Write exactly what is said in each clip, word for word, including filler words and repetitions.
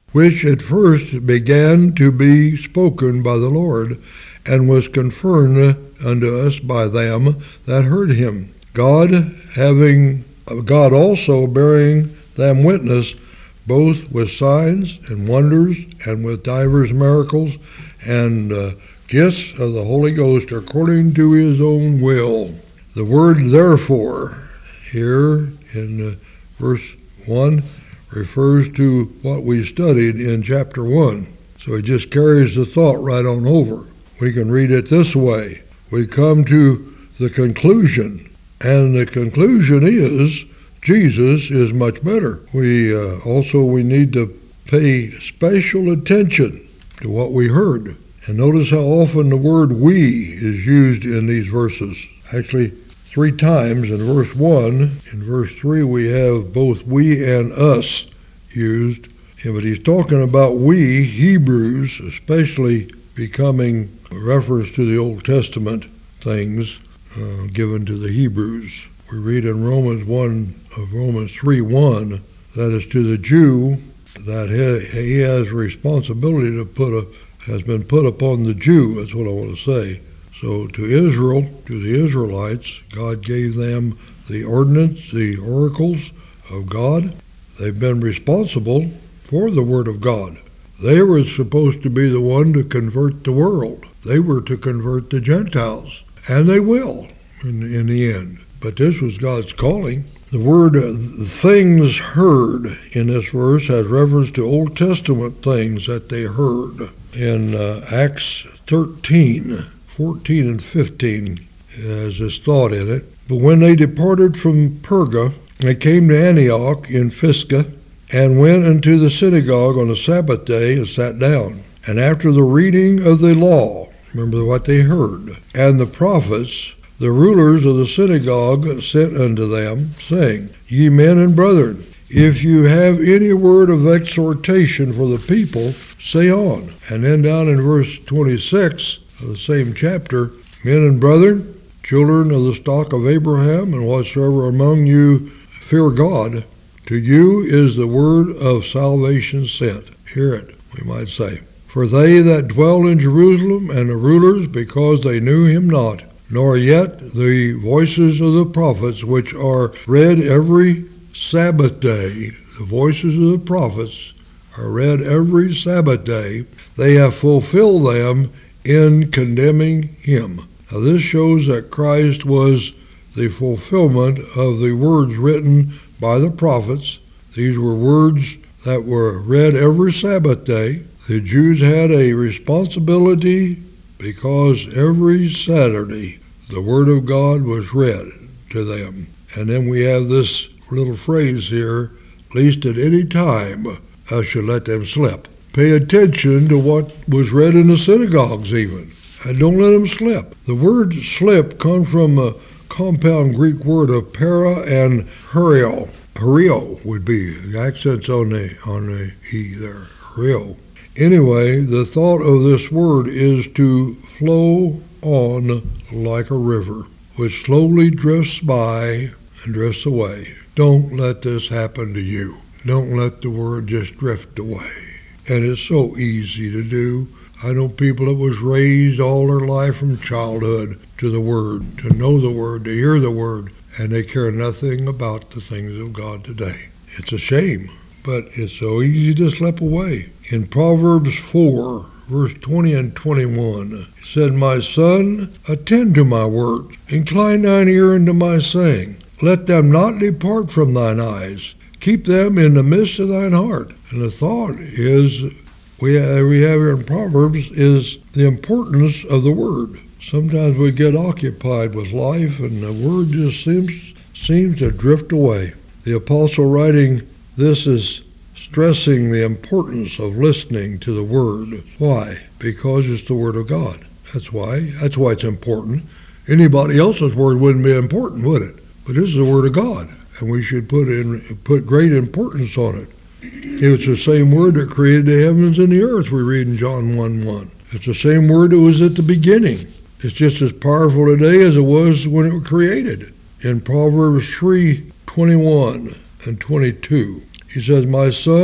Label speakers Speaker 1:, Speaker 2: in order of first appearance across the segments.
Speaker 1: which at first began to be spoken by the Lord, and was confirmed unto us by them that heard him. God having God also bearing them witness, both with signs and wonders, and with divers miracles, and uh, gifts of the Holy Ghost according to his own will. The word therefore here in uh, verse one refers to what we studied in chapter one. So it just carries the thought right on over. We can read it this way. We come to the conclusion, and the conclusion is Jesus is much better. We uh, also we need to pay special attention to what we heard. And notice how often the word we is used in these verses. Actually, three times in verse one. In verse three, we have both we and us used. Yeah, but he's talking about we, Hebrews, especially becoming a reference to the Old Testament things uh, given to the Hebrews. We read in Romans one of Romans three one, that is to the Jew, that he, he has responsibility to put a has been put upon the Jew. That's what I want to say. So to Israel, to the Israelites, God gave them the ordinance, the oracles of God. They've been responsible for the Word of God. They were supposed to be the one to convert the world. They were to convert the Gentiles, and they will in, in the end. But this was God's calling. The word things heard in this verse has reference to Old Testament things that they heard. In uh, Acts thirteen, fourteen and fifteen has this thought in it. But when they departed from Perga, they came to Antioch in Pisgah, and went into the synagogue on the Sabbath day and sat down. And after the reading of the law, remember what they heard, and the prophets, the rulers of the synagogue sent unto them, saying, Ye men and brethren, if you have any word of exhortation for the people, say on. And then down in verse twenty-six of the same chapter, Men and brethren, children of the stock of Abraham, and whatsoever among you fear God, to you is the word of salvation sent. Hear it, we might say. For they that dwell in Jerusalem, and the rulers, because they knew him not, nor yet the voices of the prophets, which are read every Sabbath day. The voices of the prophets are read every Sabbath day. They have fulfilled them in condemning him. Now this shows that Christ was the fulfillment of the words written by the prophets. These were words that were read every Sabbath day. The Jews had a responsibility because every Saturday the Word of God was read to them. And then we have this little phrase here, least at any time I should let them slip. Pay attention to what was read in the synagogues even, and don't let them slip. The word slip comes from a compound Greek word of para and hurio. Hurio would be, the accents on the, on the E there, hurio. Anyway, the thought of this word is to flow on like a river, which slowly drifts by and drifts away. Don't let this happen to you. Don't let the word just drift away. And it's so easy to do. I know people that was raised all their life from childhood to the word, to know the word, to hear the word, and they care nothing about the things of God today. It's a shame, but it's so easy to slip away. In Proverbs four, verse twenty and twenty-one, it said, My son, attend to my words, incline thine ear unto my saying. Let them not depart from thine eyes. Keep them in the midst of thine heart. And the thought is, we have, we have here in Proverbs, is the importance of the word. Sometimes we get occupied with life and the word just seems seems to drift away. The apostle writing this is stressing the importance of listening to the word. Why? Because it's the word of God. That's why. That's why it's important. Anybody else's word wouldn't be important, would it? But this is the word of God, and we should put in put great importance on it. It's the same word that created the heavens and the earth, we read in John one one. It's the same word that was at the beginning. It's just as powerful today as it was when it was created. In Proverbs three twenty-one and twenty-two, he says, My son,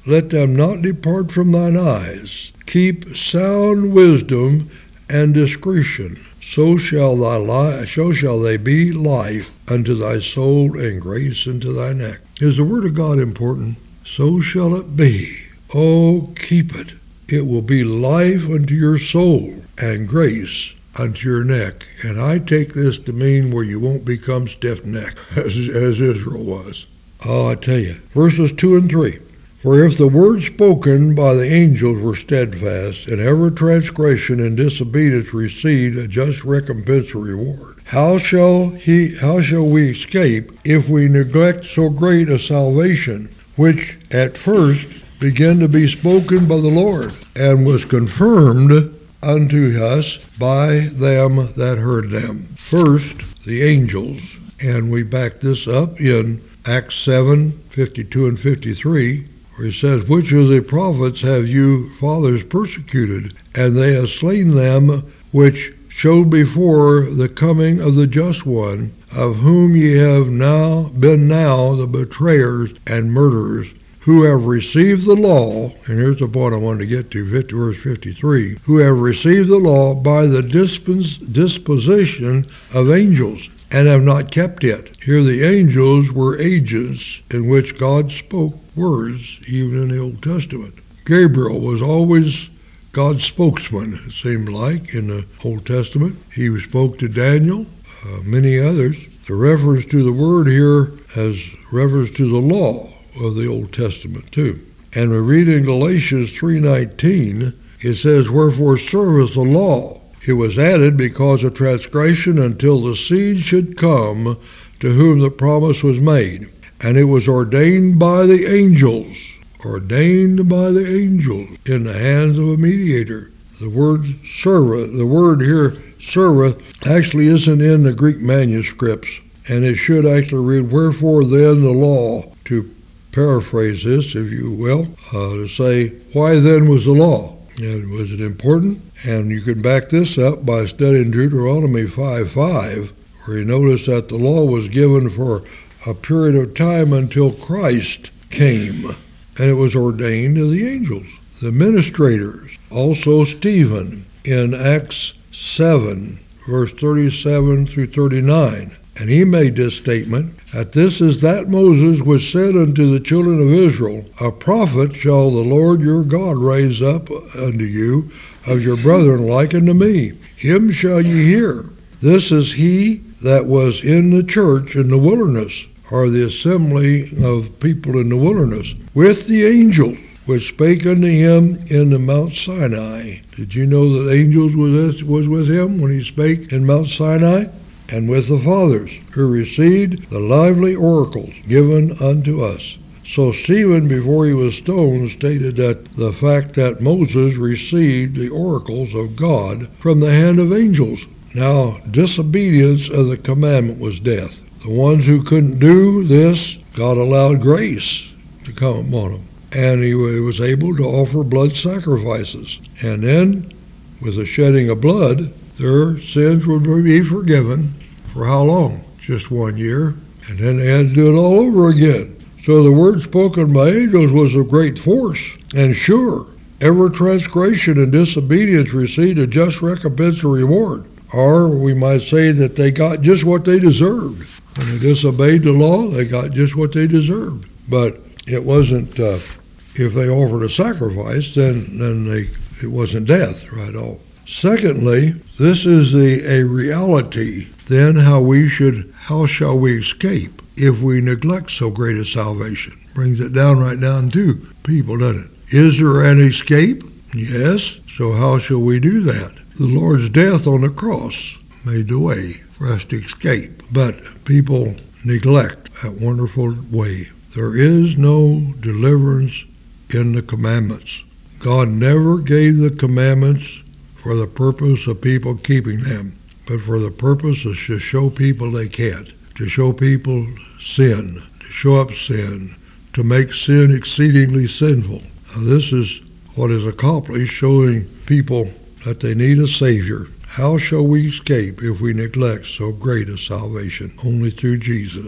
Speaker 1: let them not depart from thine eyes. Keep sound wisdom and discretion. So shall thy li- so shall they be life unto thy soul and grace unto thy neck. Is the word of God important? So shall it be. Oh, keep it. It will be life unto your soul and grace unto your neck. And I take this to mean where you won't become stiff-necked, as, as Israel was. Oh, I tell you. Verses two and three. For if the word spoken by the angels were steadfast, and every transgression and disobedience received a just recompense or reward, how shall he? How shall we escape if we neglect so great a salvation, which at first began to be spoken by the Lord, and was confirmed unto us by them that heard them? First, the angels, and we back this up in Acts seven, fifty-two and fifty-three, where he says, which of the prophets have you fathers persecuted? And they have slain them which showed before the coming of the just one, of whom ye have now been now the betrayers and murderers, who have received the law, and here's the point I wanted to get to, verse fifty-three, who have received the law by the dispens- disposition of angels, and have not kept it. Here the angels were agents in which God spoke words, even in the Old Testament. Gabriel was always God's spokesman, it seemed like, in the Old Testament. He spoke to Daniel, uh, many others. The reference to the word here has reference to the law of the Old Testament, too. And we read in Galatians three nineteen, it says, wherefore serveth the law? It was added because of transgression until the seed should come to whom the promise was made. And it was ordained by the angels, ordained by the angels in the hands of a mediator. The word serveth, the word here, serveth, actually isn't in the Greek manuscripts. And it should actually read, wherefore then the law, to paraphrase this, if you will, uh, to say, why then was the law? And was it important? And you can back this up by studying Deuteronomy five five, where you notice that the law was given for a period of time until Christ came, and it was ordained to the angels, the administrators. Also Stephen in Acts seven, verse thirty-seven through thirty-nine. And he made this statement, that this is that Moses which said unto the children of Israel, a prophet shall the Lord your God raise up unto you of your brethren like unto me. Him shall ye hear. This is he that was in the church in the wilderness, or the assembly of people in the wilderness, with the angels which spake unto him in the Mount Sinai. Did you know that angels was, was with him when he spake in Mount Sinai? And with the fathers, who received the lively oracles given unto us. So Stephen, before he was stoned, stated that the fact that Moses received the oracles of God from the hand of angels. Now, disobedience of the commandment was death. The ones who couldn't do this, God allowed grace to come upon them. And he was able to offer blood sacrifices. And then, with the shedding of blood, their sins would be forgiven. For how long? Just one year. And then they had to do it all over again. So the word spoken by angels was of great force and sure. Every transgression and disobedience received a just recompense or reward. Or we might say that they got just what they deserved. When they disobeyed the law, they got just what they deserved. But it wasn't, uh, if they offered a sacrifice, then, then they, it wasn't death right off. Secondly, this is the, a reality. Then how we should, how shall we escape if we neglect so great a salvation? Brings it down right down to people, doesn't it? Is there an escape? Yes. So how shall we do that? The Lord's death on the cross made the way for us to escape. But people neglect that wonderful way. There is no deliverance in the commandments. God never gave the commandments for the purpose of people keeping them, but for the purpose of to show people they can't, to show people sin, to show up sin, to make sin exceedingly sinful. Now, this is what is accomplished, showing people that they need a Savior. How shall we escape if we neglect so great a salvation? Only through Jesus.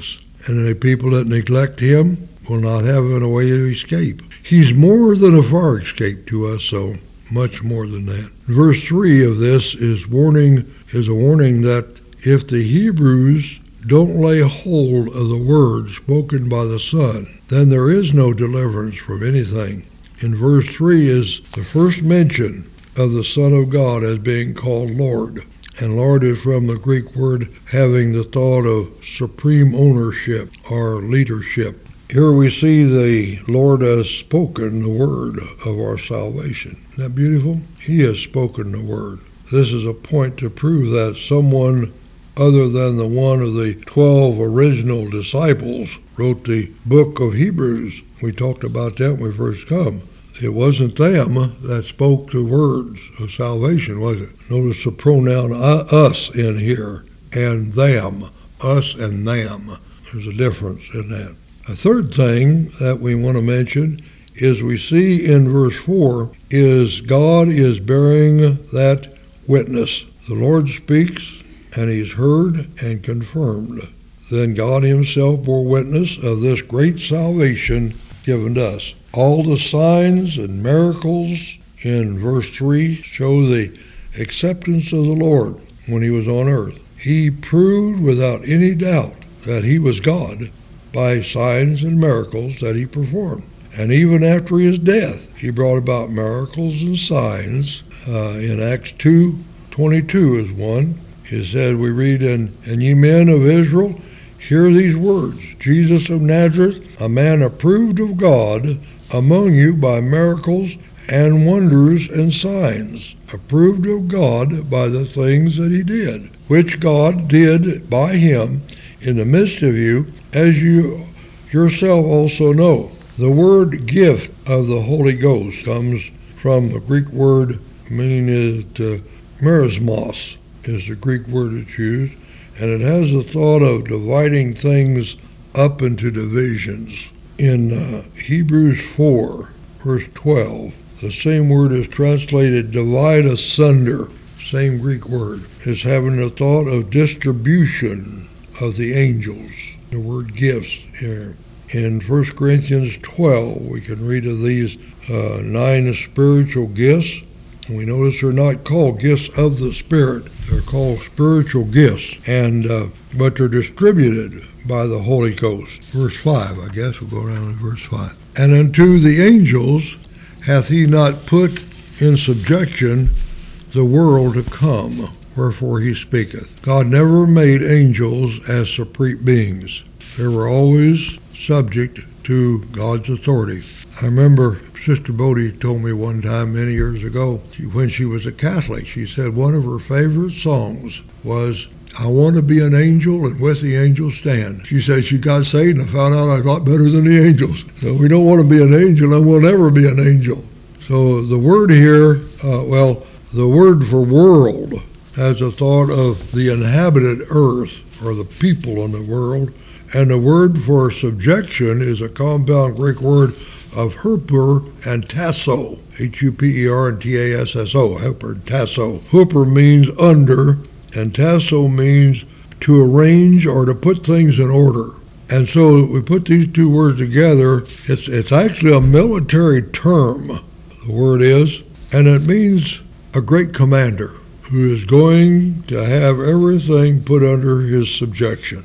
Speaker 1: and the people that neglect him will not have a way of escape. He's more than a fire escape to us, so much more than that. Verse three of this is warning is a warning that if the Hebrews don't lay hold of the word spoken by the Son, then there is no deliverance from anything. In verse three is the first mention of the Son of God as being called Lord. And Lord is from the Greek word having the thought of supreme ownership or leadership. Here we see the Lord has spoken the word of our salvation. Isn't that beautiful? He has spoken the word. This is a point to prove that someone other than the one of the twelve original disciples wrote the book of Hebrews. We talked about that when we first come. It wasn't them that spoke the words of salvation, was it? Notice the pronoun us in here, and them. Us and them. There's a difference in that. A third thing that we want to mention is we see in verse four is God is bearing that witness. The Lord speaks, and he's heard and confirmed. Then God himself bore witness of this great salvation given to us. All the signs and miracles in verse three show the acceptance of the Lord when he was on earth. He proved without any doubt that he was God by signs and miracles that he performed. And even after his death, he brought about miracles and signs. Uh, in Acts two twenty-two is one. It said, we read, and, and ye men of Israel, hear these words. Jesus of Nazareth, a man approved of God among you by miracles and wonders and signs, approved of God by the things that he did, which God did by him in the midst of you, as you yourself also know. The word gift of the Holy Ghost comes from the Greek word, meaning uh, merismos is the Greek word it's used, and it has the thought of dividing things up into divisions. In uh, Hebrews four, verse twelve, the same word is translated divide asunder, same Greek word, is having the thought of distribution of the angels, the word gifts here. In First Corinthians twelve, we can read of these uh, nine spiritual gifts. And we notice they're not called gifts of the Spirit. They're called spiritual gifts, and uh, but they're distributed by the Holy Ghost. Verse five, I guess we'll go down to verse five. And unto the angels hath he not put in subjection the world to come, wherefore he speaketh. God never made angels as supreme beings. They were always subject to God's authority. I remember Sister Bodie told me one time many years ago, she, when she was a Catholic, she said one of her favorite songs was, I want to be an angel and with the angels stand. She said she got saved and found out I was a lot better than the angels. So we don't want to be an angel and we'll never be an angel. So the word here, uh, well, the word for world has a thought of the inhabited earth or the people in the world. And the word for subjection is a compound Greek word of huper and tasso, H U P E R and T A S S O, huper and tasso. Huper means under, and tasso means to arrange or to put things in order. And so we put these two words together. It's, it's actually a military term, the word is, and it means a great commander who is going to have everything put under his subjection.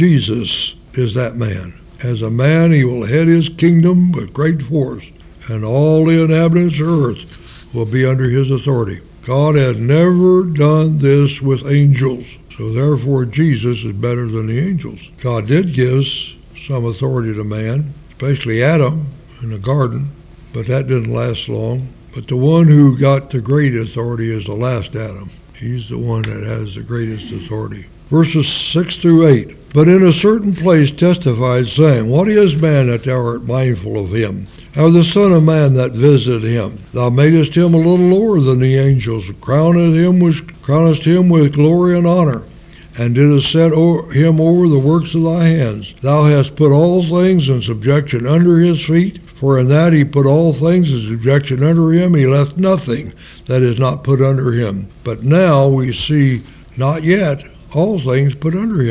Speaker 1: Jesus is that man. As a man, he will head his kingdom with great force, and all the inhabitants of earth will be under his authority. God has never done this with angels, so therefore Jesus is better than the angels. God did give some authority to man, especially Adam in the garden, but that didn't last long. But the one who got the great authority is the last Adam. He's the one that has the greatest authority. Verses six through eight. But in a certain place testified, saying, What is man that thou art mindful of him? Or the Son of Man that visited him? Thou madest him a little lower than the angels, crowned him with, crownest him with glory and honor, and didst set over him over the works of thy hands. Thou hast put all things in subjection under his feet, for in that he put all things in subjection under him. He left nothing that is not put under him. But now we see not yet all things put under him.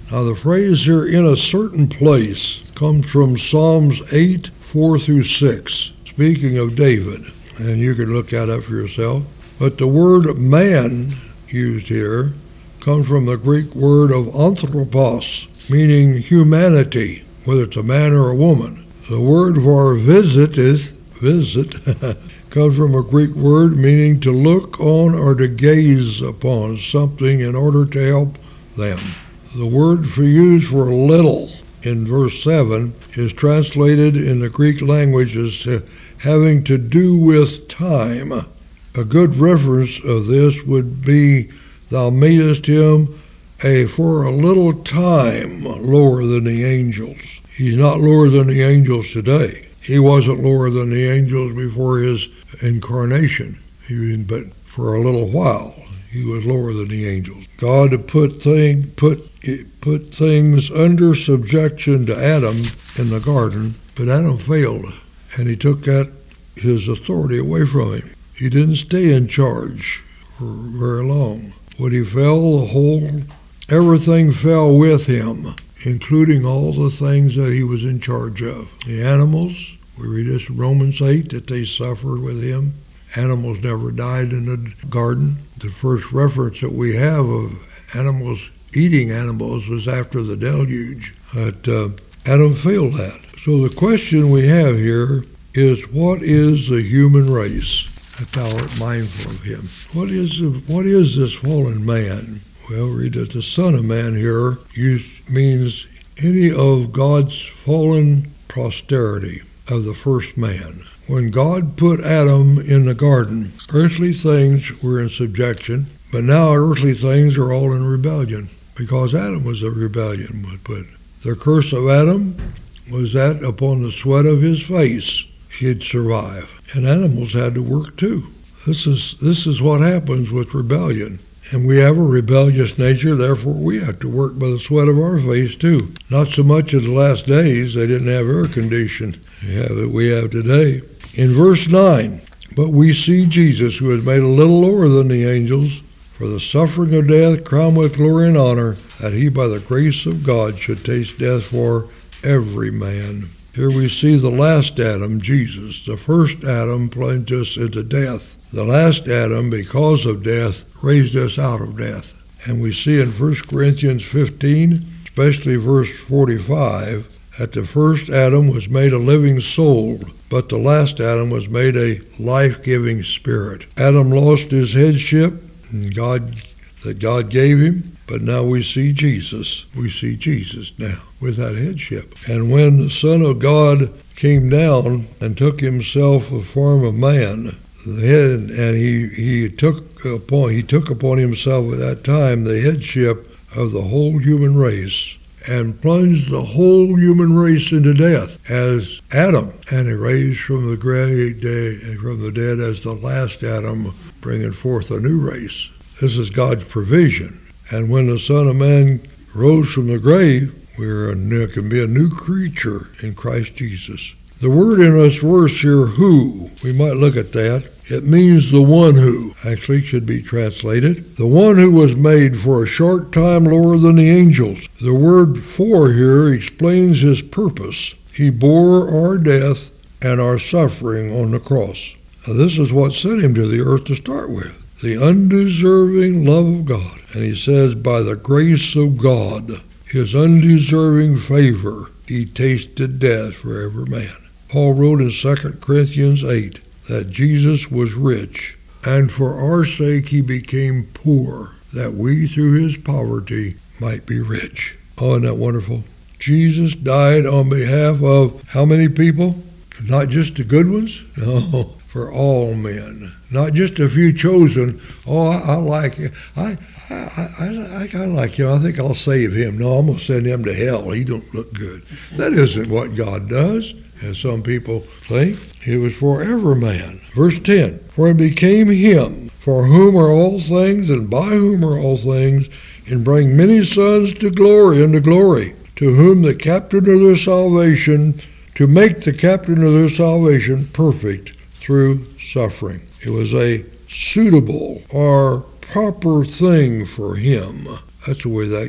Speaker 1: Now the phrase here, in a certain place, comes from Psalms eight, four through six, speaking of David. And you can look that up for yourself. But the word man used here comes from the Greek word of anthropos, meaning humanity, whether it's a man or a woman. The word for visit is visit comes from a Greek word meaning to look on or to gaze upon something in order to help them. The word for used for little in verse seven is translated in the Greek language as to having to do with time. A good reference of this would be, thou madest him a for a little time lower than the angels. He's not lower than the angels today. He wasn't lower than the angels before his incarnation, he, but for a little while he was lower than the angels. God put thing put put things under subjection to Adam in the garden, but Adam failed, and he took that his authority away from him. He didn't stay in charge for very long. When he fell, the whole everything fell with him, including all the things that he was in charge of. The animals, we read this in Romans eight, that they suffered with him. Animals never died in the garden. The first reference that we have of animals, eating animals, was after the deluge. But uh, Adam failed that. So the question we have here is, what is the human race? That thou art mindful of him. What is what is this fallen man? Well, read that the Son of Man here used, means any of God's fallen posterity of the first man. When God put Adam in the garden, earthly things were in subjection, but now earthly things are all in rebellion, because Adam was a rebellion. But the curse of Adam was that upon the sweat of his face he'd survive. And animals had to work too. This is this is what happens with rebellion. And we have a rebellious nature, therefore we have to work by the sweat of our face too. Not so much in the last days, they didn't have air conditioning that we have today. In verse nine, but we see Jesus, who is made a little lower than the angels, for the suffering of death, crowned with glory and honor, that he by the grace of God should taste death for every man. Here we see the last Adam, Jesus. The first Adam plunged us into death. The last Adam, because of death, raised us out of death. And we see in First Corinthians fifteen, especially verse forty-five, that the first Adam was made a living soul, but the last Adam was made a life-giving spirit. Adam lost his headship and God, that God gave him. But now we see Jesus. We see Jesus now with that headship. And when the Son of God came down and took himself the form of man, the head, and he, he took upon he took upon himself at that time the headship of the whole human race, and plunged the whole human race into death as Adam, and he raised from the grave day from the dead as the last Adam, bringing forth a new race. This is God's provision. And when the Son of Man rose from the grave, we can be a new creature in Christ Jesus. The word in this verse here, who, we might look at that. It means the one who, actually should be translated. The one who was made for a short time lower than the angels. The word for here explains his purpose. He bore our death and our suffering on the cross. Now, this is what sent him to the earth to start with. The undeserving love of God. And he says, by the grace of God, his undeserving favor, he tasted death for every man. Paul wrote in Second Corinthians eight that Jesus was rich, and for our sake he became poor, that we through his poverty might be rich. Oh, isn't that wonderful? Jesus died on behalf of how many people? Not just the good ones? No. For all men, not just a few chosen. Oh, I, I like it. I, I, I, I kind of like him. I think I'll save him. No, I'm going to send him to hell. He don't look good. That isn't what God does, as some people think. It was for every man. Verse ten, for it became him, for whom are all things, and by whom are all things, and bring many sons to glory and to glory, to whom the captain of their salvation, to make the captain of their salvation perfect through suffering. It was a suitable or proper thing for him. That's the way that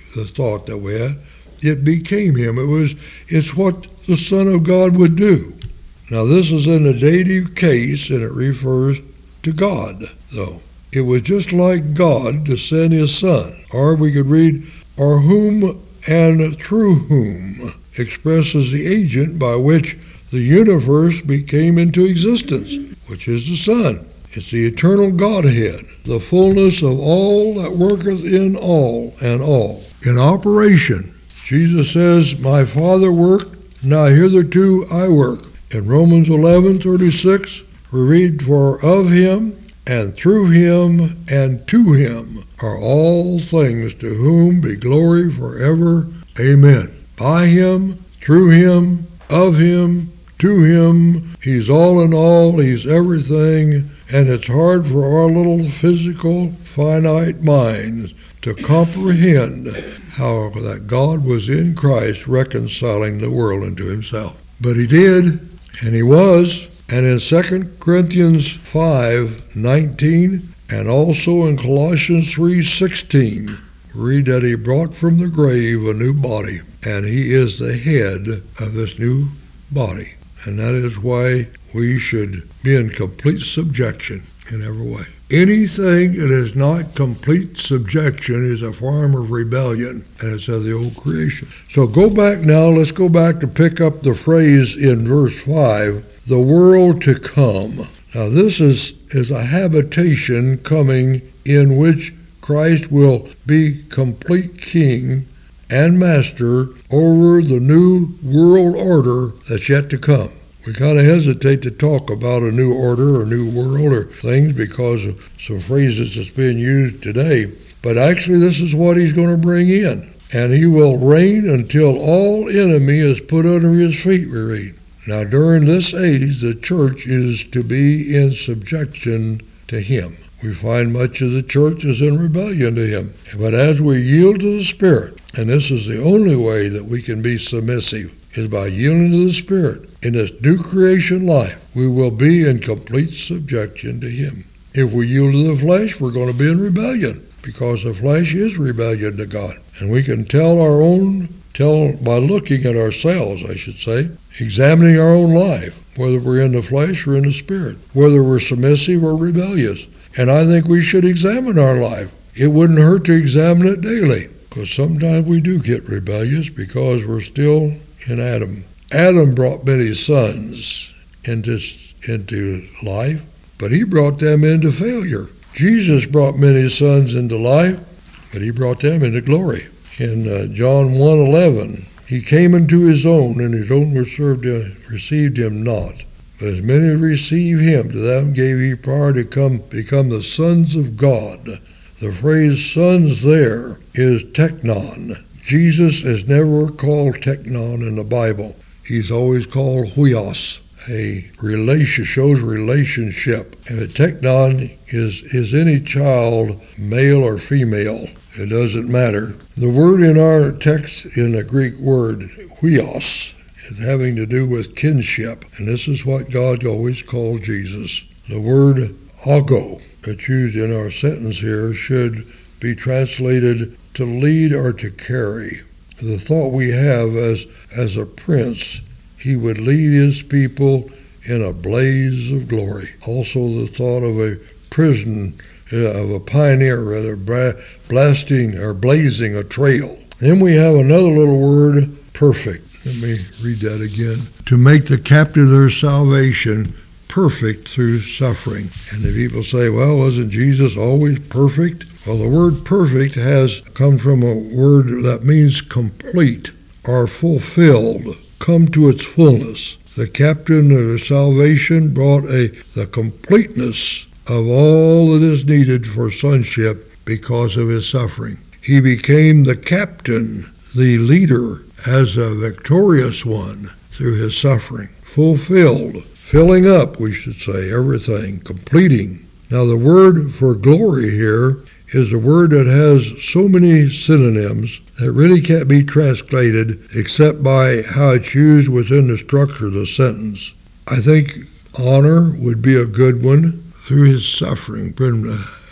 Speaker 1: the thought that we had. It became him. It was, it's what the Son of God would do. Now this is in a dative case, and it refers to God, though. It was just like God to send his Son. Or we could read, or whom and through whom expresses the agent by which the universe became into existence, which is the Son. It's the eternal Godhead, the fullness of all that worketh in all and all. In operation, Jesus says, my Father worked, now hitherto I work. In Romans eleven thirty-six, we read, for of him, and through him, and to him are all things, to whom be glory forever. Amen. By him, through him, of him, to him, he's all in all, he's everything, and it's hard for our little physical, finite minds to comprehend how that God was in Christ reconciling the world unto himself. But he did, and he was. And in Second Corinthians five nineteen, and also in Colossians three sixteen, read that he brought from the grave a new body, and he is the head of this new body. And that is why we should be in complete subjection in every way. Anything that is not complete subjection is a form of rebellion, and it's of the old creation. So go back now, let's go back to pick up the phrase in verse five, the world to come. Now this is, is a habitation coming in which Christ will be complete king and master over the new world order that's yet to come. We kind of hesitate to talk about a new order or new world or things because of some phrases that's being used today. But actually this is what he's going to bring in. And he will reign until all enemy is put under his feet, we read. Now during this age, the church is to be in subjection to him. We find much of the church is in rebellion to him. But as we yield to the Spirit, and this is the only way that we can be submissive, is by yielding to the Spirit. In this new creation life, we will be in complete subjection to him. If we yield to the flesh, we're going to be in rebellion, because the flesh is rebellion to God. And we can tell our own, tell by looking at ourselves, I should say, examining our own life, whether we're in the flesh or in the Spirit, whether we're submissive or rebellious. And I think we should examine our life. It wouldn't hurt to examine it daily, because sometimes we do get rebellious because we're still in Adam. Adam brought many sons into, into life, but he brought them into failure. Jesus brought many sons into life, but he brought them into glory. In uh, John one eleven, he came into his own, and his own received him, received him not. But as many as received him, to them gave he power to come, become the sons of God. The phrase sons there is teknon. Jesus is never called teknon in the Bible. He's always called huios. A relation shows relationship. And a teknon is, is any child, male or female. It doesn't matter. The word in our text, in the Greek word huios, is having to do with kinship. And this is what God always called Jesus. The word ago, that's used in our sentence here, should be translated to lead or to carry. The thought we have as, as a prince, he would lead his people in a blaze of glory. Also the thought of a prison, uh, of a pioneer, rather, bra- blasting or blazing a trail. Then we have another little word, perfect. Let me read that again. To make the captive of their salvation perfect through suffering. And the people say, well, wasn't Jesus always perfect? Well, the word perfect has come from a word that means complete or fulfilled, come to its fullness. The captain of their salvation brought a the completeness of all that is needed for sonship because of his suffering. He became the captain, the leader, as a victorious one through his suffering. Fulfilled, filling up, we should say, everything, completing. Now the word for glory here is a word that has so many synonyms that really can't be translated except by how it's used within the structure of the sentence. I think honor would be a good one. Through his suffering,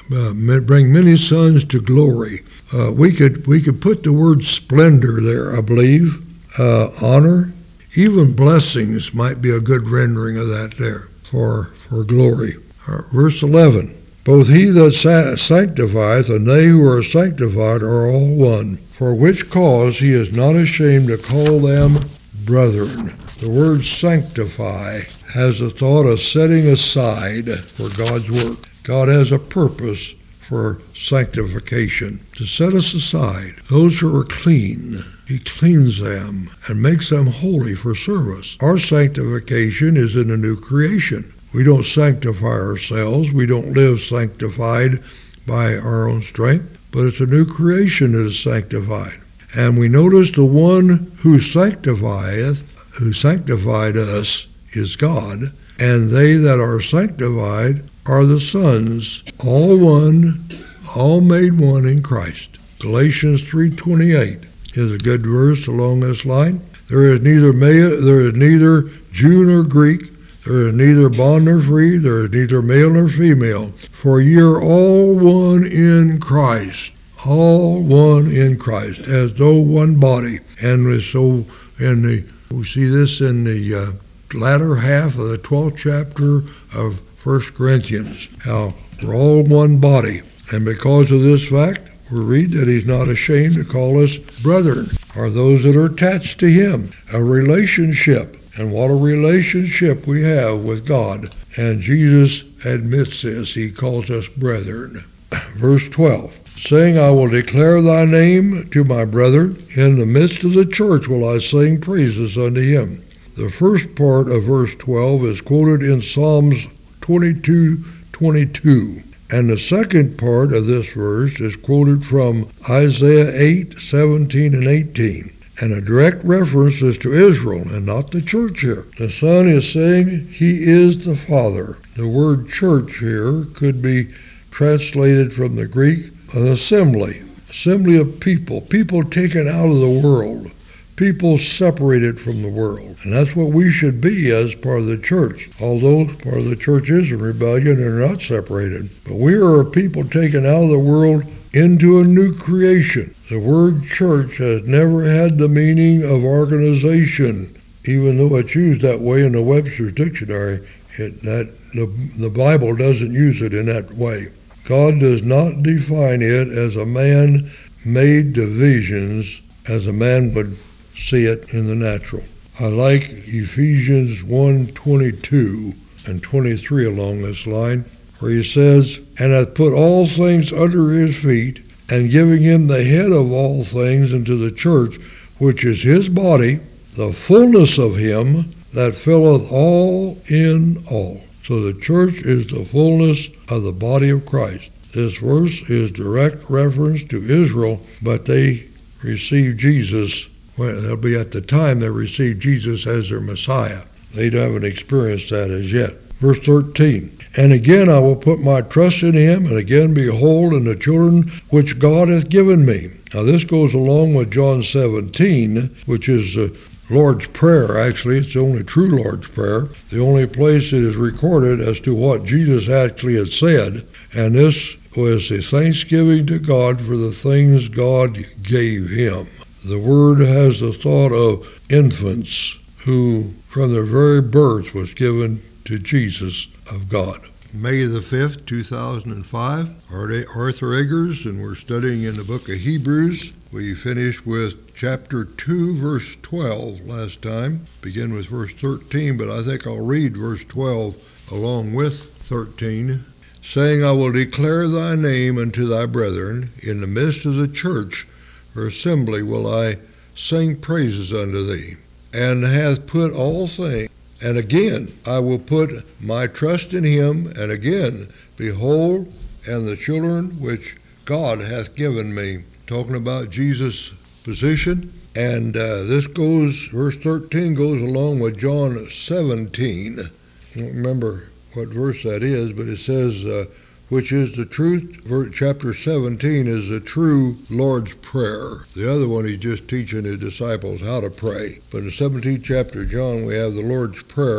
Speaker 1: uh, bring many sons to glory. Uh, we could we could put the word splendor there, I believe. Uh, honor, even blessings might be a good rendering of that there for for glory. Uh, verse eleven. Both he that sanctifieth and they who are sanctified are all one, for which cause he is not ashamed to call them brethren. The word sanctify has the thought of setting aside for God's work. God has a purpose for sanctification, to set us aside. Those who are clean, he cleans them and makes them holy for service. Our sanctification is in a new creation. We don't sanctify ourselves. We don't live sanctified by our own strength, but it's a new creation that is sanctified. And we notice the one who sanctifieth, who sanctified us, is God, and they that are sanctified are the sons, all one, all made one in Christ. Galatians three twenty-eight is a good verse along this line. There is neither male, there is neither Jew nor Greek, there is neither bond nor free, there is neither male nor female, for ye are all one in Christ. All one in Christ, as though one body. And so in the we see this in the uh, latter half of the twelfth chapter of First Corinthians, how we're all one body. And because of this fact, we read that he's not ashamed to call us brethren, or those that are attached to him. A relationship. And what a relationship we have with God. And Jesus admits this. He calls us brethren. Verse twelve. Saying, I will declare thy name to my brethren. In the midst of the church will I sing praises unto him. The first part of verse twelve is quoted in Psalms twenty-two twenty-two. And the second part of this verse is quoted from Isaiah eight seventeen and eighteen. And a direct reference is to Israel and not the church here. The Son is saying he is the Father. The word church here could be translated from the Greek, an assembly, assembly of people, people taken out of the world, people separated from the world. And that's what we should be as part of the church. Although part of the church is in rebellion and not separated. But we are a people taken out of the world into a new creation. The word church has never had the meaning of organization, even though it's used that way in the Webster's Dictionary. It, that, the, the Bible doesn't use it in that way. God does not define it as a man-made divisions as a man would see it in the natural. I like Ephesians one twenty-two and twenty-three along this line, where he says, and hath put all things under his feet, and giving him the head of all things into the church, which is his body, the fullness of him that filleth all in all. So the church is the fullness of the body of Christ. This verse is direct reference to Israel, but they received Jesus, well, they'll be at the time they received Jesus as their Messiah. They haven't experienced that as yet. Verse thirteen, and again I will put my trust in him, and again behold in the children which God hath given me. Now this goes along with John seventeen, which is the Lord's Prayer. Actually, it's the only true Lord's Prayer, the only place it is recorded as to what Jesus actually had said, and this was a thanksgiving to God for the things God gave him. The word has the thought of infants who from their very birth was given to Jesus of God. May the fifth, two thousand five, Arthur Eggers, and we're studying in the book of Hebrews. We finished with chapter two, verse twelve last time. Begin with verse thirteen, but I think I'll read verse twelve along with thirteen. Saying, I will declare thy name unto thy brethren. In the midst of the church or assembly will I sing praises unto thee. And hath put all things. And again, I will put my trust in him. And again, behold, and the children which God hath given me. Talking about Jesus' position. And uh, this goes, verse thirteen goes along with John seventeen. I don't remember what verse that is, but it says, uh, which is the truth. Chapter seventeen is the true Lord's Prayer. The other one, he's just teaching his disciples how to pray. But in the seventeenth chapter of John, we have the Lord's Prayer.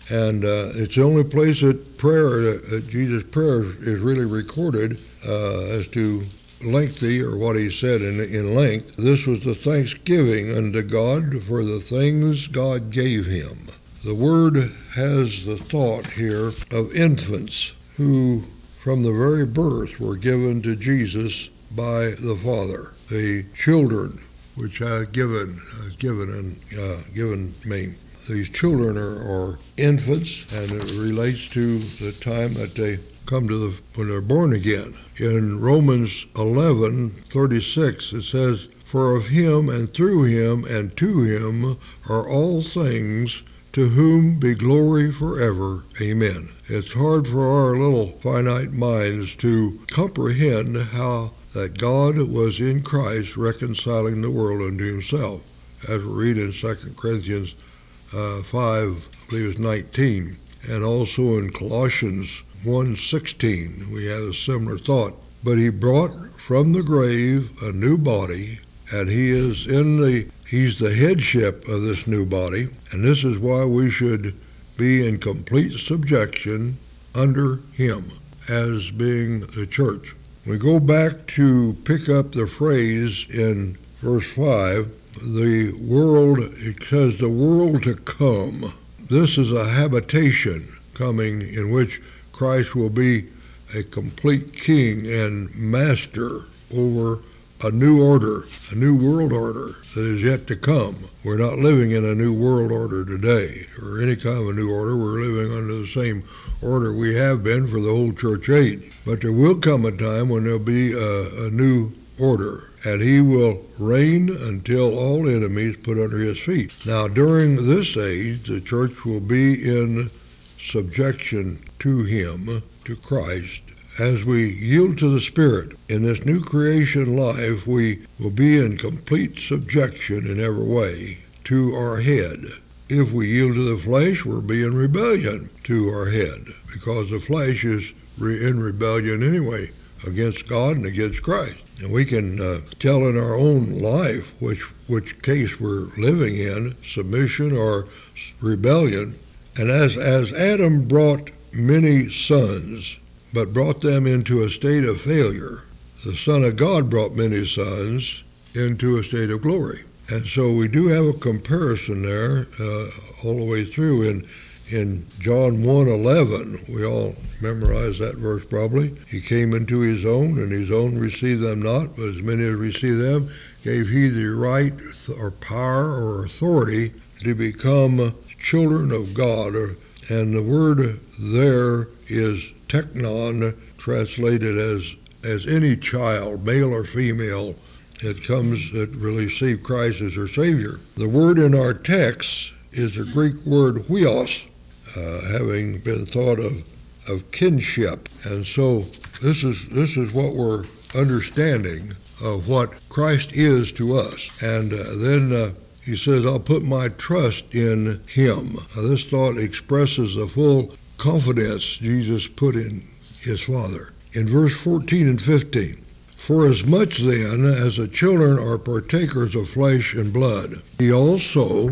Speaker 1: And uh, it's the only place that prayer, that Jesus' prayer is really recorded uh, as to lengthy, or what he said in, in length. This was the thanksgiving unto God for the things God gave him. The word has the thought here of infants who from the very birth were given to Jesus by the Father. The children which I have given, has given and uh, given me. These children are, are infants, and it relates to the time that they come to the, when they're born again. In Romans eleven thirty-six, it says, "For of him and through him and to him are all things, to whom be glory forever. Amen." It's hard for our little finite minds to comprehend how that God was in Christ reconciling the world unto himself, as we read in Second Corinthians uh, five, I believe it's nineteen, and also in Colossians one sixteen, we have a similar thought. But he brought from the grave a new body, and he is in the, he's the headship of this new body, and this is why we should be in complete subjection under him as being the church. We go back to pick up the phrase in verse five, the world, it says the world to come. This is a habitation coming in which Christ will be a complete king and master over a new order, a new world order that is yet to come. We're not living in a new world order today, or any kind of a new order. We're living under the same order we have been for the whole church age. But there will come a time when there'll be a, a new order, and he will reign until all enemies put under his feet. Now, during this age, the church will be in subjection to him, to Christ. As we yield to the Spirit in this new creation life, we will be in complete subjection in every way to our head. If we yield to the flesh, we'll be in rebellion to our head, because the flesh is re- in rebellion anyway against God and against Christ. And we can uh, tell in our own life which which case we're living in, submission or rebellion. And as as Adam brought many sons, but brought them into a state of failure, the Son of God brought many sons into a state of glory. And so we do have a comparison there uh, all the way through. In, in John one eleven, we all memorize that verse probably. He came into his own, and his own received them not, but as many as received them, gave he the right or power or authority to become children of God. And the word there is teknon, translated as as any child, male or female, that comes that will receive Christ as their Savior. The word in our text is the Greek word huios, uh, having been thought of of kinship. And so this is this is what we're understanding of what Christ is to us. And uh, then uh, he says, "I'll put my trust in him." Now, this thought expresses the full confidence Jesus put in his Father. In verse fourteen and fifteen, "For as much then as the children are partakers of flesh and blood, he also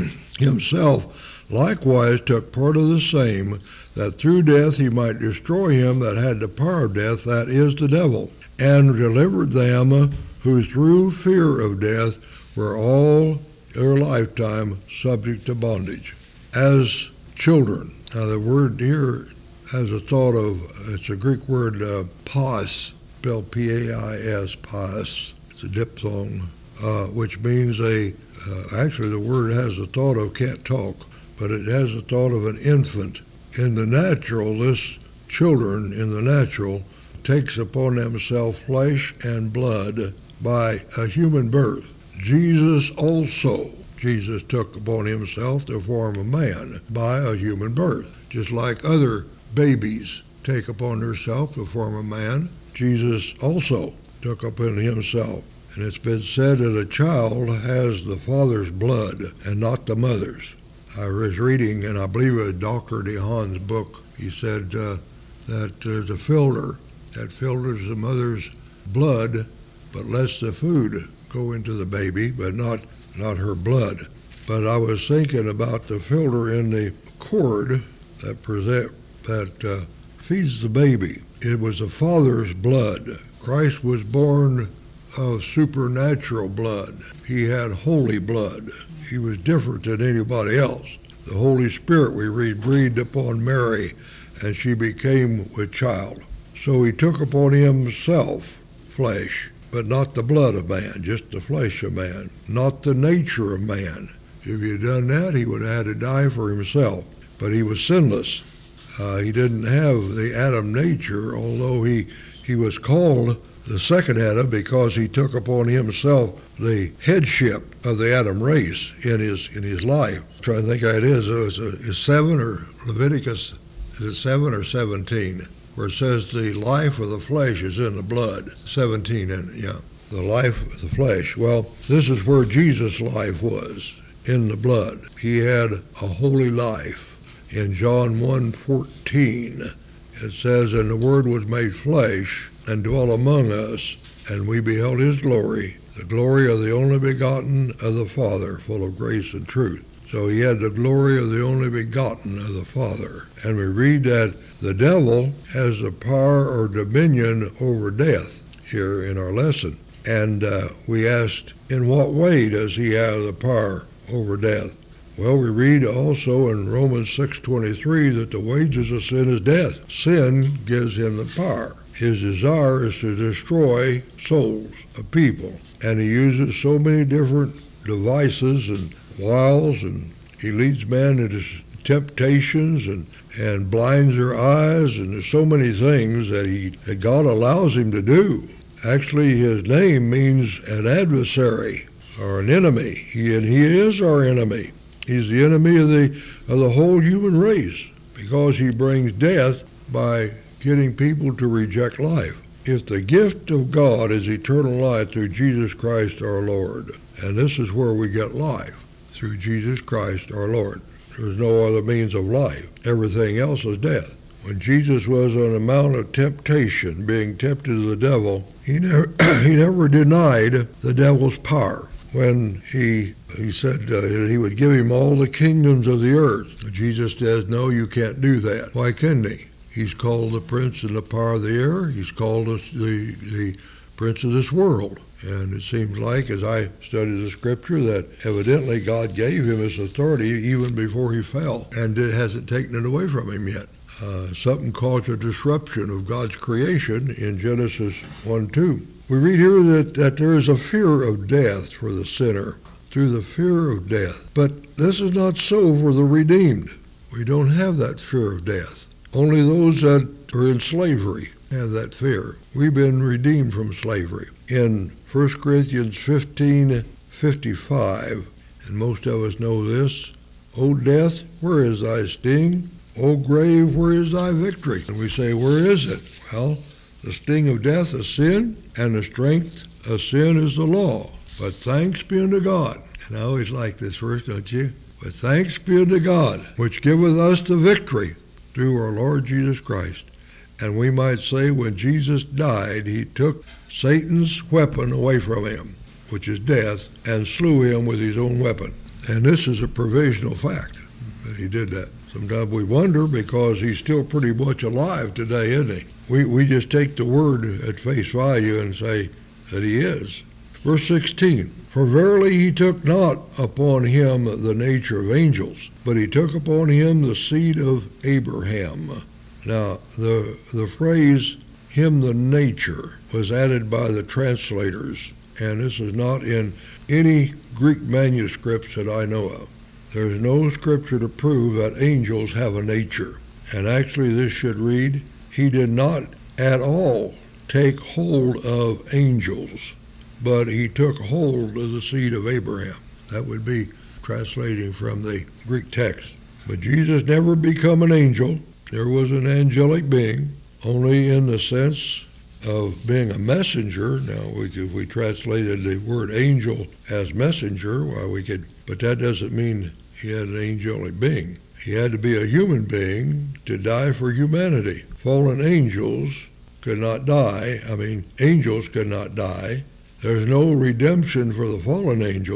Speaker 1: himself likewise took part of the same, that through death he might destroy him that had the power of death, that is, the devil, and delivered them who through fear of death were all their lifetime subject to bondage." As children. Now the word here has a thought of, it's a Greek word, uh, pas, spelled P A I S, pas. It's a diphthong, uh, which means a, uh, actually the word has the thought of can't talk, but it has the thought of an infant. In the natural, this children in the natural takes upon themselves flesh and blood by a human birth. Jesus also, Jesus took upon himself the form of man by a human birth. Just like other babies take upon themselves the form of man, Jesus also took upon himself. And it's been said that a child has the father's blood and not the mother's. I was reading, and I believe it was Doctor DeHaan's book, he said uh, that there's a filter that filters the mother's blood, but lets the food go into the baby, but not, not her blood. But I was thinking about the filter in the cord that present, that uh, feeds the baby. It was the Father's blood. Christ was born of supernatural blood. He had holy blood. He was different than anybody else. The Holy Spirit, we read, breathed upon Mary, and she became with child. So he took upon himself flesh, but not the blood of man, just the flesh of man, not the nature of man. If he had done that, he would have had to die for himself. But he was sinless. Uh, he didn't have the Adam nature, although he, he was called the second Adam because he took upon himself the headship of the Adam race in his in his life. I'm trying to think how it is. It was, uh, is seven or Leviticus, is it seven or seventeen? Where it says the life of the flesh is in the blood. seventeen, and yeah, the life of the flesh. Well, this is where Jesus' life was, in the blood. He had a holy life. In John one fourteen, it says, "And the Word was made flesh and dwelt among us, and we beheld his glory, the glory of the only begotten of the Father, full of grace and truth." So he had the glory of the only begotten of the Father. And we read that the devil has the power or dominion over death here in our lesson. And uh, we asked, in what way does he have the power over death? Well, we read also in Romans six twenty-three that the wages of sin is death. Sin gives him the power. His desire is to destroy souls of people. And he uses so many different devices and wiles, and he leads man into temptations and, and blinds their eyes, and there's so many things that he that God allows him to do. Actually, his name means an adversary or an enemy. He, and he is our enemy. He's the enemy of the of the whole human race because he brings death by getting people to reject life. If the gift of God is eternal life through Jesus Christ our Lord, and this is where we get life, through Jesus Christ our Lord. There's no other means of life. Everything else is death. When Jesus was on the mount of temptation, being tempted of the devil, he never, he never denied the devil's power. When he he said uh, he would give him all the kingdoms of the earth, Jesus says, no, you can't do that. Why couldn't he? He's called the prince and the power of the air. He's called us the, the prince of this world. And it seems like, as I studied the scripture, that evidently God gave him his authority even before he fell, and it hasn't taken it away from him yet. Uh, something caused a disruption of God's creation in Genesis one two. We read here that, that there is a fear of death for the sinner, through the fear of death. But this is not so for the redeemed. We don't have that fear of death. Only those that are in slavery have that fear. We've been redeemed from slavery. In First Corinthians fifteen fifty-five, and most of us know this, "O death, where is thy sting? O grave, where is thy victory?" And we say, where is it? Well, the sting of death is sin, and the strength of sin is the law. But thanks be unto God. And I always like this verse, don't you? But thanks be unto God, which giveth us the victory through our Lord Jesus Christ. And we might say when Jesus died, he took Satan's weapon away from him, which is death, and slew him with his own weapon. And this is a provisional fact that he did that. Sometimes we wonder because he's still pretty much alive today, isn't he? We, we just take the word at face value and say that he is. Verse sixteen, "For verily he took not upon him the nature of angels, but he took upon him the seed of Abraham." Now, the the phrase, "him the nature," was added by the translators, and this is not in any Greek manuscripts that I know of. There's no scripture to prove that angels have a nature. And actually this should read, "He did not at all take hold of angels, but he took hold of the seed of Abraham." That would be translating from the Greek text. But Jesus never became an angel. There was an angelic being, only in the sense of being a messenger. Now, we, if we translated the word angel as messenger, well, we could, but that doesn't mean he had an angelic being. He had to be a human being to die for humanity. Fallen angels could not die. I mean, angels could not die. There's no redemption for the fallen angels,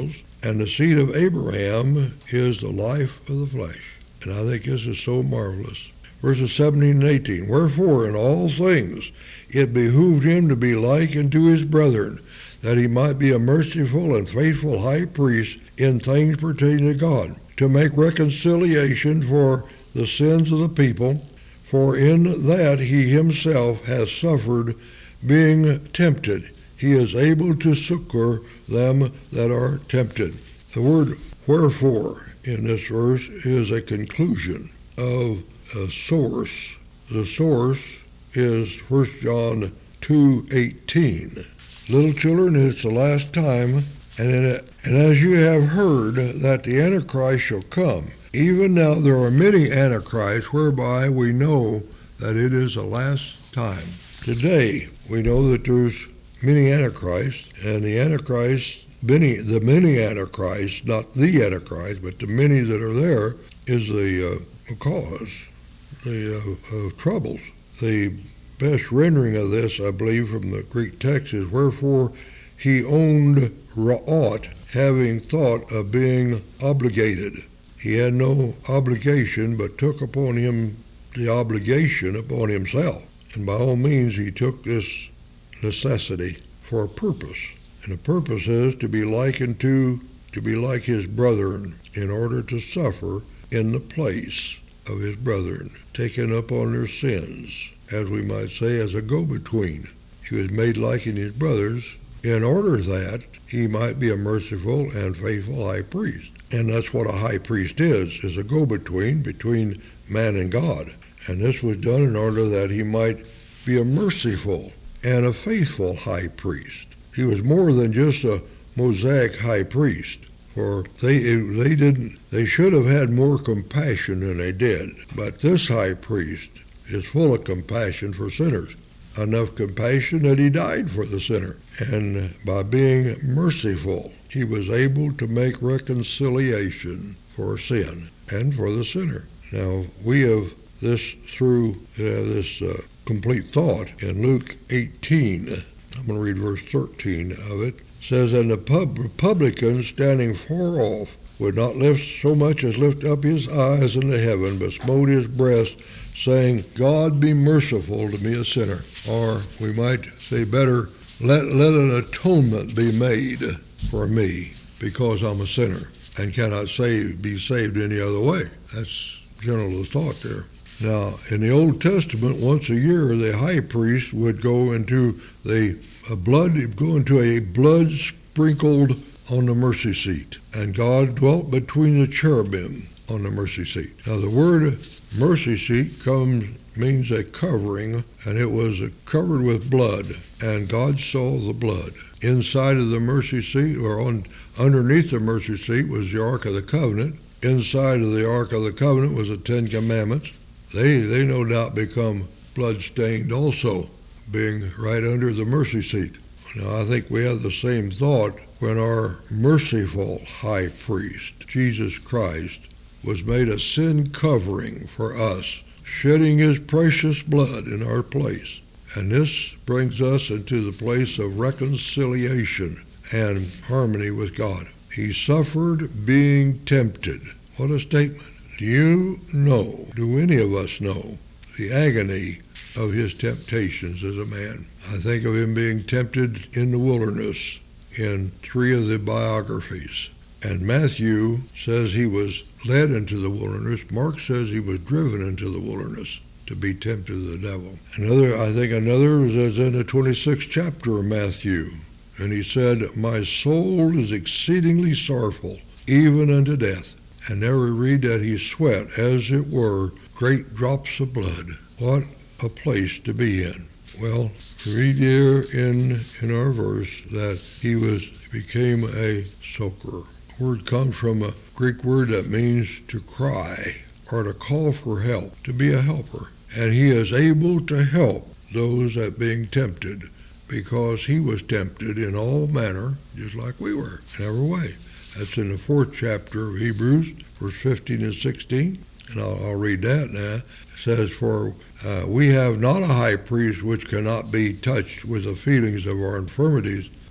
Speaker 1: And the seed of Abraham is the life of the flesh. And I think this is so marvelous. Verses seventeen and eighteen, wherefore in all things it behooved him to be like unto his brethren, that he might be a merciful and faithful high priest in things pertaining to God, to make reconciliation for the sins of the people, for in that he himself has suffered, being tempted, he is able to succor them that are tempted. The word wherefore in this verse is a conclusion of a source. The source is First John two eighteen. Little children, it's the last time, and, in it, and as you have heard that the Antichrist shall come, even now there are many Antichrists, whereby we know that it is the last time. Today, we know that there's many Antichrists, and the Antichrist, many, the many Antichrists, not the Antichrist, but the many that are there, is the uh, cause the, uh, of troubles. The best rendering of this, I believe, from the Greek text is, wherefore he owned ra'at, having thought of being obligated. He had no obligation, but took upon him the obligation upon himself. And by all means, he took this necessity for a purpose. And the purpose is to be likened to, to be like his brethren, in order to suffer in the place of his brethren, taking up on their sins, as we might say, as a go-between. He was made like in his brothers, in order that he might be a merciful and faithful high priest. And that's what a high priest is, is a go-between between man and God. And this was done in order that he might be a merciful and a faithful high priest. He was more than just a Mosaic high priest, for they they didn't they should have had more compassion than they did. But this high priest is full of compassion for sinners, enough compassion that he died for the sinner. And by being merciful, he was able to make reconciliation for sin and for the sinner. Now, we have this through uh, this uh, complete thought in Luke eighteen. I'm going to read verse thirteen of it. It says, and the pub- publican standing far off would not lift so much as lift up his eyes into heaven, but smote his breast, saying, God be merciful to me a sinner. Or we might say better, let, let an atonement be made for me, because I'm a sinner and cannot save, be saved any other way. That's general thought there. Now, in the Old Testament, once a year, the high priest would go into the a blood, go into a blood sprinkled on the mercy seat, and God dwelt between the cherubim on the mercy seat. Now, the word mercy seat comes means a covering, and it was covered with blood, and God saw the blood. Inside of the mercy seat, or on underneath the mercy seat, was the Ark of the Covenant. Inside of the Ark of the Covenant was the Ten Commandments. They, they no doubt become blood-stained also, being right under the mercy seat. Now, I think we have the same thought when our merciful high priest, Jesus Christ, was made a sin covering for us, shedding his precious blood in our place. And this brings us into the place of reconciliation and harmony with God. He suffered being tempted. What a statement. Do you know, do any of us know, the agony of his temptations as a man? I think of him being tempted in the wilderness in three of the biographies. And Matthew says he was led into the wilderness. Mark says he was driven into the wilderness to be tempted of the devil. Another, I think another is in the twenty-sixth chapter of Matthew. And he said, my soul is exceedingly sorrowful, even unto death. And there we read that he sweat, as it were, great drops of blood. What a place to be in. Well, read here in, in our verse that he was became a soaker. The word comes from a Greek word that means to cry or to call for help, to be a helper. And he is able to help those that being tempted, because he was tempted in all manner, just like we were, in every way. That's in the fourth chapter of Hebrews, verse fifteen and sixteen. And I'll, I'll read that now. It says, for uh, we have not a high priest which cannot be touched with the feelings of our infirmities,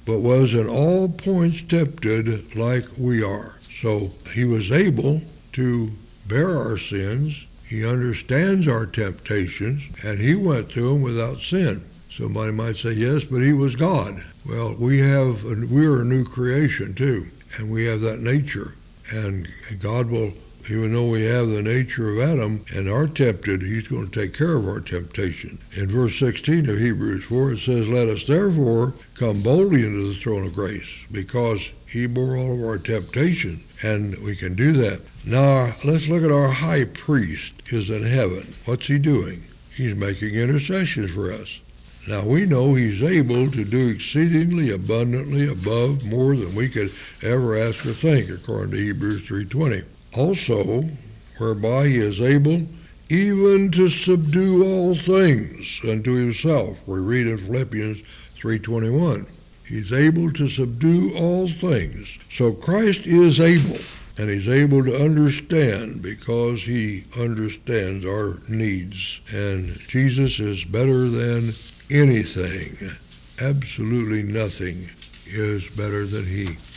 Speaker 1: but was in all points tempted like we are. So he was able to bear our sins. He understands our temptations, and he went through them without sin. Somebody might say, yes, but he was God. Well, we have, we're a new creation too, and we have that nature. And God will, even though we have the nature of Adam and are tempted, he's going to take care of our temptation. In verse sixteen of Hebrews four, it says, let us therefore come boldly into the throne of grace, because he bore all of our temptation, and we can do that. Now, let's look at our high priest is in heaven. What's he doing? He's making intercessions for us. Now, we know he's able to do exceedingly abundantly above more than we could ever ask or think, according to Hebrews three twenty. Also, whereby he is able even to subdue all things unto himself. We read in Philippians three twenty-one. He's able to subdue all things. So Christ is able, and he's able to understand because he understands our needs. And Jesus is better than anything. Absolutely nothing is better than he.